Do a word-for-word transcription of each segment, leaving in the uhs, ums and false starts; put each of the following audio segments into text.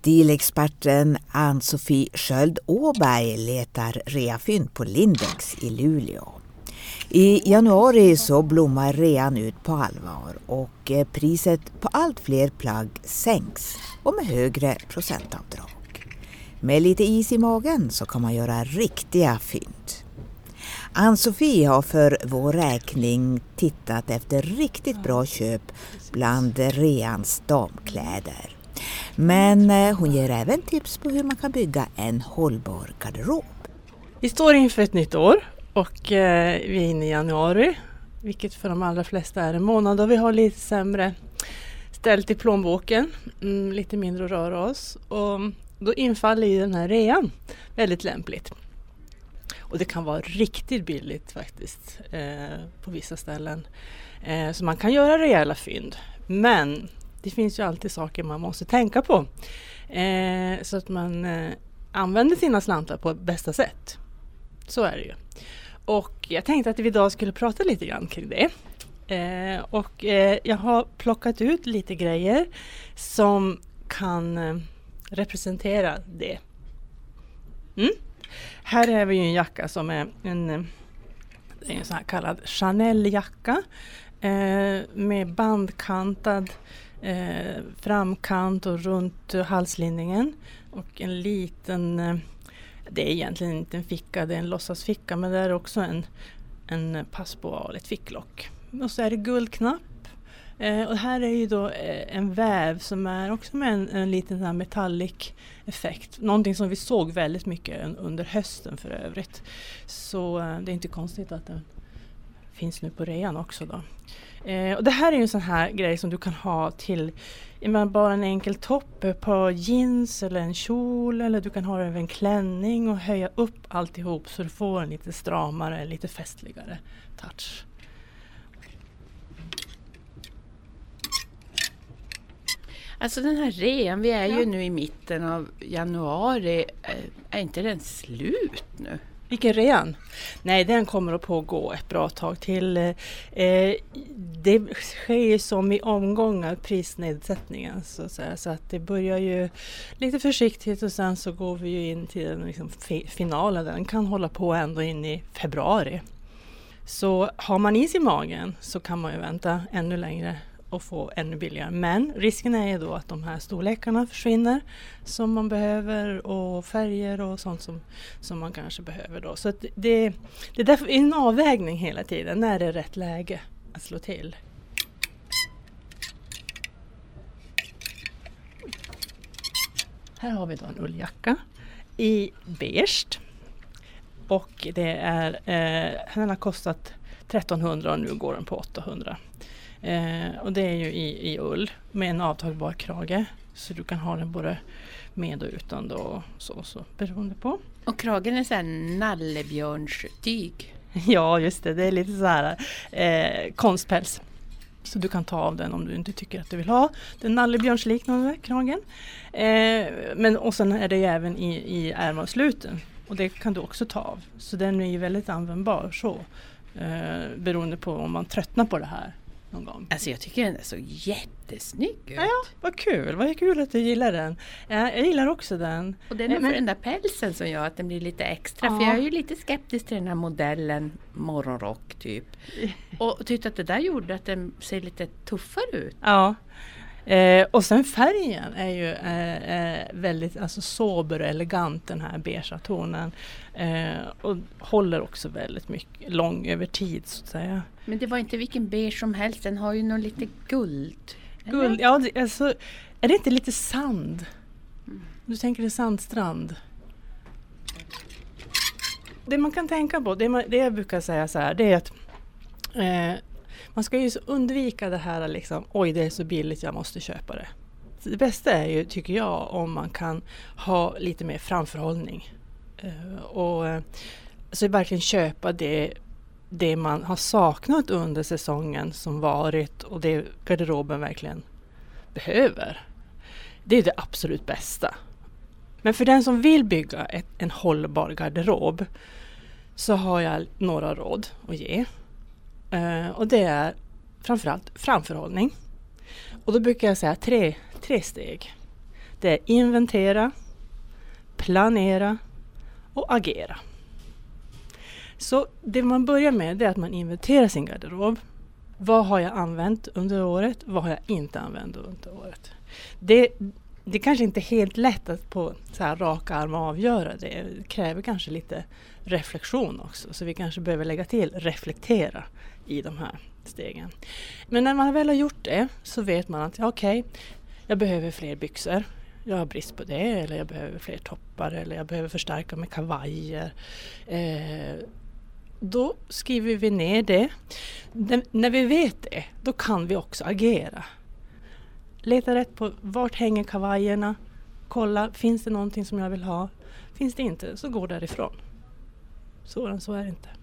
Stilexperten Ann-Sofie Sköld Åberg letar reafynd på Lindex i Luleå. I januari så blommar rean ut på allvar och priset på allt fler plagg sänks och med högre procentavdrag. Med lite is i magen så kan man göra riktiga fynd. Ann-Sofie har för vår räkning tittat efter riktigt bra köp bland reans damkläder. Men hon ger även tips på hur man kan bygga en hållbar garderob. Vi står inför ett nytt år och eh, vi är inne i januari, vilket för de allra flesta är en månad då vi har lite sämre ställt i plånboken, mm, lite mindre att röra oss. Och då infaller ju den här rean väldigt lämpligt. Och det kan vara riktigt billigt faktiskt eh, på vissa ställen. Eh, så man kan göra rejäla fynd. Men det finns ju alltid saker man måste tänka på. Eh, så att man eh, använder sina slantar på bästa sätt. Så är det ju. Och jag tänkte att vi idag skulle prata lite grann kring det. Eh, och eh, jag har plockat ut lite grejer som kan eh, representera det. Mm. Här har vi ju en jacka som är en, det är en sån här kallad Chanel-jacka eh, med bandkantad eh, framkant och runt halslinningen och en liten, eh, det är egentligen inte en ficka, det är en låtsasficka, men det är också en, en passboal, ett ficklock. Och så är det guldknapp. Eh, och här är ju då eh, en väv som är också med en, en liten sån här metallic effekt. Någonting som vi såg väldigt mycket un- under hösten för övrigt. Så eh, det är inte konstigt att den finns nu på rean också då. Eh, och det här är ju en sån här grej som du kan ha till men bara en enkel topp på jeans eller en kjol, eller du kan ha det över en klänning och höja upp alltihop så du får en lite stramare, lite festligare touch. Alltså den här rean, vi är Ja. ju nu i mitten av januari, är inte den slut nu? Vilken rean? Nej, den kommer att pågå ett bra tag till. Eh, det sker som i omgångar prisnedsättningen så att säga. Så att det börjar ju lite försiktigt och sen så går vi ju in till den liksom fi- finalen. Den kan hålla på ända in i februari. Så har man is i magen så kan man ju vänta ännu längre och få ännu billigare. Men risken är ju då att de här storlekarna försvinner som man behöver och färger och sånt som, som man kanske behöver då. Så att det, det är därför en avvägning hela tiden när det är rätt läge att slå till. Här har vi då en ulljacka i beige. Och det är, eh, den har kostat trettonhundra och nu går den på åttahundra. Eh, och det är ju i, i ull med en avtagbar krage. Så du kan ha den både med och utan då, och så, så beroende på. Och kragen är så här nallebjörnstyg. Ja, just det. Det är lite så här eh, konstpäls. Så du kan ta av den om du inte tycker att du vill ha den nallebjörnsliknande kragen. Eh, men och sen är det ju även i, i ärmavsluten. Och det kan du också ta av. Så den är ju väldigt användbar så. Eh, beroende på om man tröttnar på det här någon gång. Alltså jag tycker den är så jättesnygg ut. Ja, vad kul. Vad kul att du gillar den. Ja, jag gillar också den. Och den är Men- för den där pälsen som gör att den blir lite extra. Ja. För jag är ju lite skeptisk till den här modellen morgonrock typ. Och tyckte att det där gjorde att den ser lite tuffare ut. Ja. Eh, och sen färgen är ju eh, eh, väldigt alltså, sober och elegant, den här beigea tonen. Eh, och håller också väldigt mycket lång över tid så att säga. Men det var inte vilken beige som helst. Den har ju någon lite guld. eller? Guld, ja, det, alltså, är det inte lite sand? Du tänker det sandstrand. Det man kan tänka på, det, man, det jag brukar säga så här, det är att eh, man ska ju så undvika det här liksom, oj det är så billigt jag måste köpa det. Så det bästa är ju, tycker jag, om man kan ha lite mer framförhållning. Eh, och eh, så verkligen köpa det, det man har saknat under säsongen som varit och det garderoben verkligen behöver. Det är det absolut bästa. Men för den som vill bygga ett, en hållbar garderob så har jag några råd att ge. Uh, och det är framförallt framförhållning. Och då brukar jag säga tre, tre steg. Det är inventera, planera och agera. Så det man börjar med är att man inventerar sin garderob. Vad har jag använt under året? Vad har jag inte använt under året? Det, det är kanske inte helt lätt att på så här raka arm avgöra det. Det kräver kanske lite reflektion också. Så vi kanske behöver lägga till reflektera i de här stegen. Men när man väl har gjort det så vet man att okej, okay, jag behöver fler byxor. Jag har brist på det. Eller jag behöver fler toppar. Eller jag behöver förstärka med kavajer. Eh, Då skriver vi ner det. N- när vi vet det, då kan vi också agera. Leta rätt på vart hänger kavajerna. Kolla, finns det någonting som jag vill ha? Finns det inte, så går därifrån. Så, så är det inte.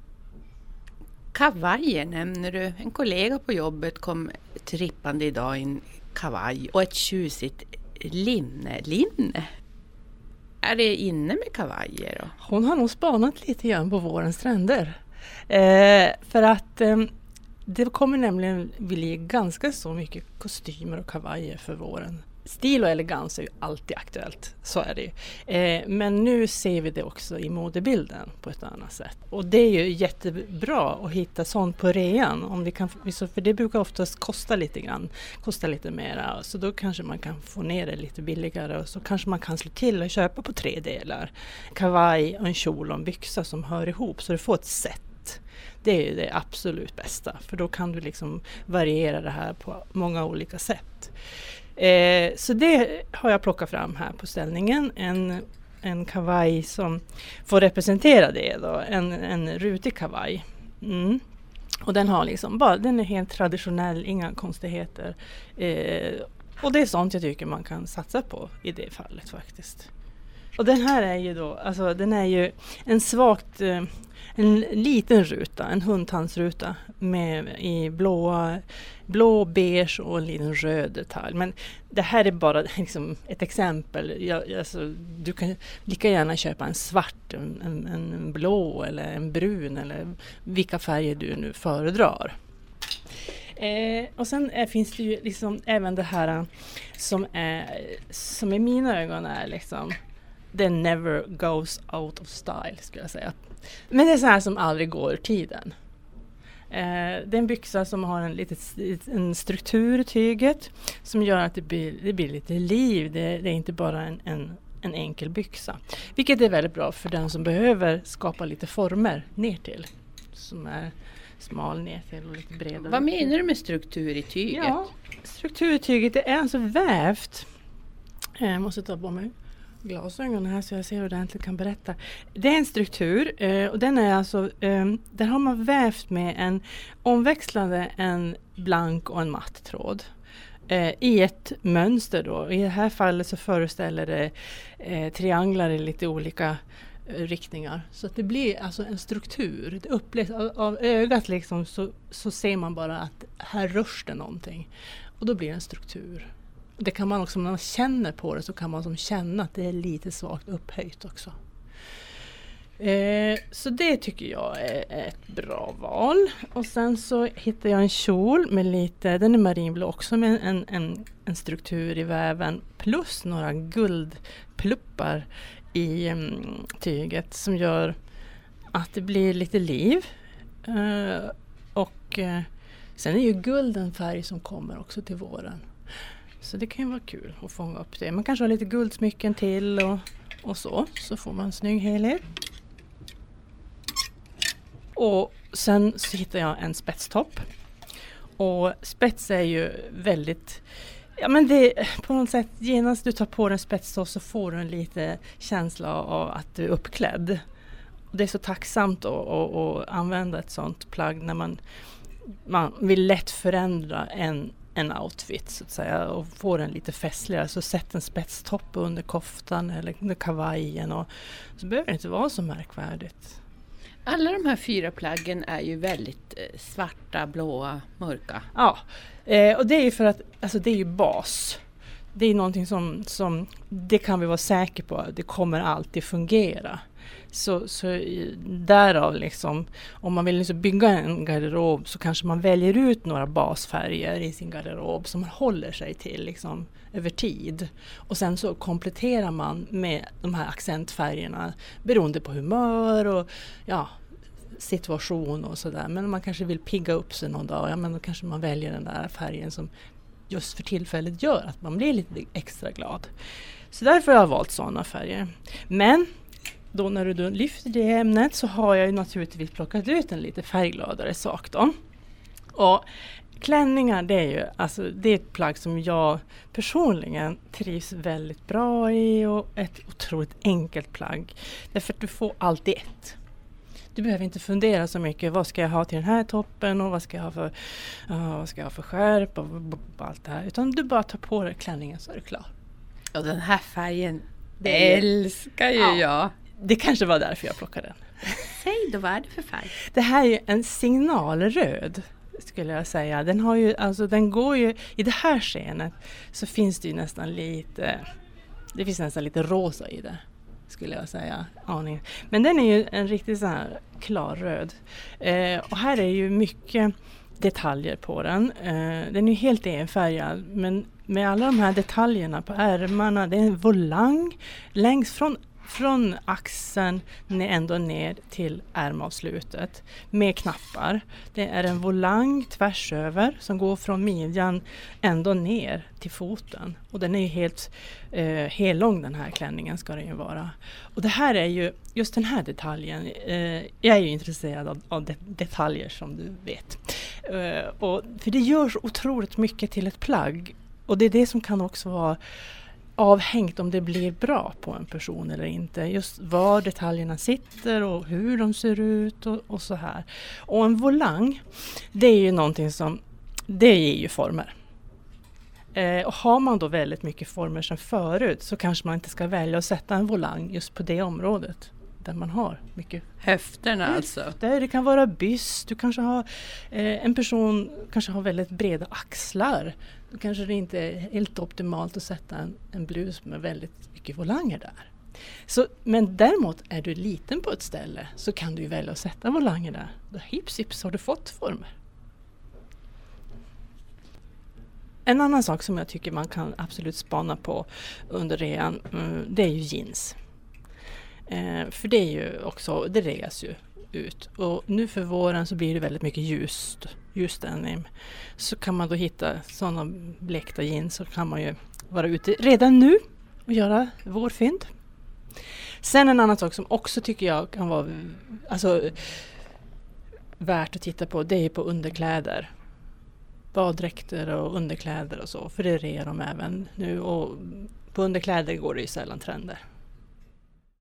Kavajer nämner du. En kollega på jobbet kom trippande idag i en kavaj och ett tjusigt linne. Linne? Är det inne med kavajer då? Hon har nog spanat lite grann på vårens trender. Eh, för att eh, det kommer nämligen bli ganska så mycket kostymer och kavajer för våren. Stil och elegans är ju alltid aktuellt, så är det ju. Eh, men nu ser vi det också i modebilden på ett annat sätt. Och det är ju jättebra att hitta sånt på rean. Om det kan, för det brukar oftast kosta lite grann, kosta lite mera. Så då kanske man kan få ner det lite billigare och så kanske man kan slå till och köpa på tre delar. Kavaj, en kjol och en byxa som hör ihop så du får ett set. Det är ju det absolut bästa, för då kan du liksom variera det här på många olika sätt. Eh, så det har jag plockat fram här på ställningen. En, en kavaj som får representera det då. En, en rutig kavaj. Mm. Och den har liksom bara, den är helt traditionell, inga konstigheter. Eh, och det är sånt jag tycker man kan satsa på i det fallet faktiskt. Och den här är ju då, alltså den är ju en svagt, eh, en liten ruta, en hundtandsruta med i blå, blå, beige och en liten röd detalj. Men det här är bara liksom ett exempel. Jag, alltså, du kan lika gärna köpa en svart, en, en, en blå eller en brun eller vilka färger du nu föredrar. Eh, och sen är, finns det ju liksom även det här som är, som i mina ögon är liksom det never goes out of style, skulle jag säga. Men det är så här som aldrig går ur tiden. Eh, det är en byxa som har en, litet, en struktur i tyget som gör att det blir, det blir lite liv. Det, det är inte bara en, en, en enkel byxa. Vilket är väldigt bra för den som behöver skapa lite former ner till. Som är smal ner till och lite bredare. Vad menar du med struktur i tyget? Ja, struktur i tyget det är alltså vävt. Jag måste ta på mig glasögonen här så jag ser ordentligt kan berätta. Det är en struktur eh, och den är alltså, eh, där har man vävt med en omväxlande, en blank och en matt tråd. Eh, I ett mönster då. I det här fallet så föreställer det eh, trianglar i lite olika eh, riktningar. Så att det blir alltså en struktur. Det upplevs av, av ögat liksom så, så ser man bara att här rörs det någonting. Och då blir det en struktur. Det kan man också, när man känner på det så kan man som känna att det är lite svagt upphöjt också. Eh, så det tycker jag är ett bra val. Och sen så hittar jag en kjol med lite, den är marinblå också med en, en, en struktur i väven. Plus några guldpluppar i um, tyget som gör att det blir lite liv. Eh, och eh, sen är ju guld en färg som kommer också till våren. Så det kan ju vara kul att fånga upp det. Man kanske har lite guldsmycken till och, och så. Så får man en snygg helhet. Och sen så hittar jag en spetstopp. Och spets är ju väldigt... Ja men det på något sätt, genast du tar på en spetstopp så får du en lite känsla av att du är uppklädd. Och det är så tacksamt att, att, att använda ett sånt plagg när man, man vill lätt förändra en en outfit så att säga och få den lite festligare. Så sätt en spetstopp under koftan eller under kavajen och så behöver det inte vara så märkvärdigt. Alla de här fyra plaggen är ju väldigt eh, svarta, blåa, mörka. Ja, eh, och det är ju för att alltså det är ju bas. Det är någonting som, som det kan vi vara säkra på. Det kommer alltid fungera. Så, så därav liksom, om man vill liksom bygga en garderob så kanske man väljer ut några basfärger i sin garderob som man håller sig till liksom över tid. Och sen så kompletterar man med de här accentfärgerna beroende på humör och ja, situation och sådär. Men om man kanske vill pigga upp sig någon dag, ja men då kanske man väljer den där färgen som just för tillfället gör att man blir lite extra glad. Så därför har jag valt sådana färger. Men då när du då lyfter det ämnet så har jag ju naturligtvis plockat ut en lite färggladare sak då. Och klänningar, det är ju alltså, det är ett plagg som jag personligen trivs väldigt bra i och ett otroligt enkelt plagg. Därför att du får alltid ett. Du behöver inte fundera så mycket, vad ska jag ha till den här toppen och vad ska jag ha för, uh, vad ska jag ha för skärp och, och, och allt det här. Utan du bara tar på dig klänningen så är du klar. Och den här färgen det älskar ju ja. jag. Det kanske var därför jag plockade den. Säg då, vad är det för färg? Det här är ju en signalröd skulle jag säga. Den har ju, alltså den går ju, i det här skenet så finns det ju nästan lite, det finns nästan lite rosa i det. Skulle jag säga, aning. Men den är ju en riktigt så här klar röd. Eh, och här är ju mycket detaljer på den. Eh, den är ju helt enfärgad, men med alla de här detaljerna på ärmarna, det är en volang längs från från axeln ändå ner till ärmavslutet med knappar. Det är en volang tvärs över som går från midjan ändå ner till foten. Och den är ju helt eh, hellång, den här klänningen ska den ju vara. Och det här är ju, just den här detaljen, eh, jag är ju intresserad av, av det, detaljer som du vet. Eh, och, för det gör så otroligt mycket till ett plagg. Och det är det som kan också vara avhängt om det blir bra på en person eller inte. Just var detaljerna sitter och hur de ser ut och, och så här. Och en volang, det är ju någonting som, det ger ju former. Eh, och har man då väldigt mycket former som förut så kanske man inte ska välja att sätta en volang just på det området där man har mycket. Höfterna alltså? Höfter, det kan vara byst, du kanske har eh, en person kanske har väldigt breda axlar. Då kanske det inte är helt optimalt att sätta en, en blus med väldigt mycket volanger där. Så, men däremot är du liten på ett ställe så kan du ju välja att sätta volanger där. Då hips hips har du fått former. En annan sak som jag tycker man kan absolut spana på under rean, det är ju jeans. Eh, för det är ju också, det reas ju ut. Och nu för våren så blir det väldigt mycket ljust, ljust denim. Så kan man då hitta sådana blekta jeans så kan man ju vara ute redan nu och göra vårfynd. Sen en annan sak som också tycker jag kan vara alltså, värt att titta på, det är på underkläder. Baddräkter och underkläder och så, för det rear de även nu. Och på underkläder går det ju sällan trender.